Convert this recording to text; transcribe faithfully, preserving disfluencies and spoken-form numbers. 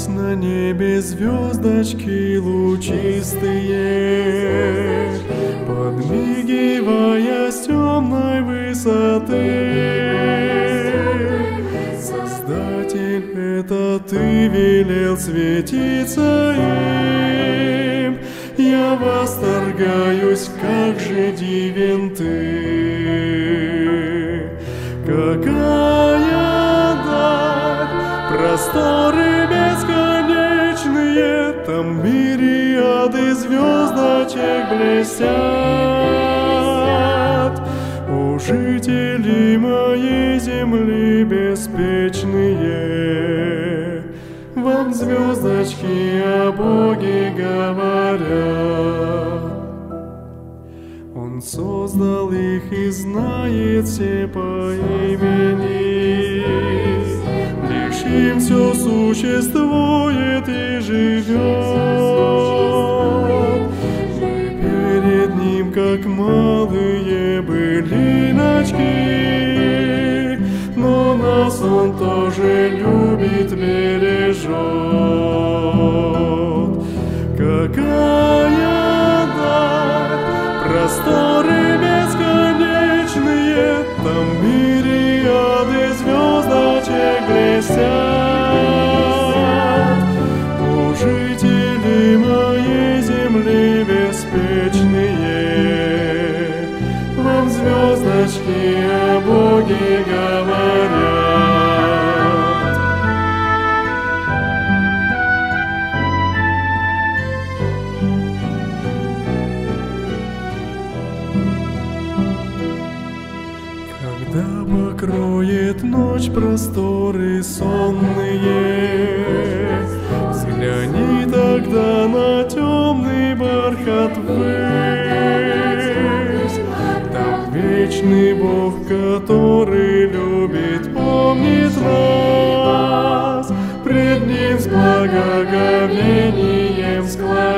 Зажглись на небе звездочки лучистые, подмигивая с темной высоты. Создатель, это Ты велел светиться им. Я восторгаюсь, как же дивен Ты. Какая даль, просторы бесконечные, там мириады звездочек блестят. О, жители моей земли беспечные, вам звездочки о Боге говорят. Он создал их и знает все по имени, лишь им все существует и живет. Мы перед Ним, как малые былиночки, но нас Он тоже любит, бережет. Какая даль, просторы бесконечные, там мириады звездочек блестят. О, жители моей земли беспечные, вам звездочки о Боге говорят. Когда покроет ночь просторы сонные, взгляни тогда на темный бархат ввысь. Там вечный Бог, который любит, помнит нас, пред Ним с благоговением склонясь.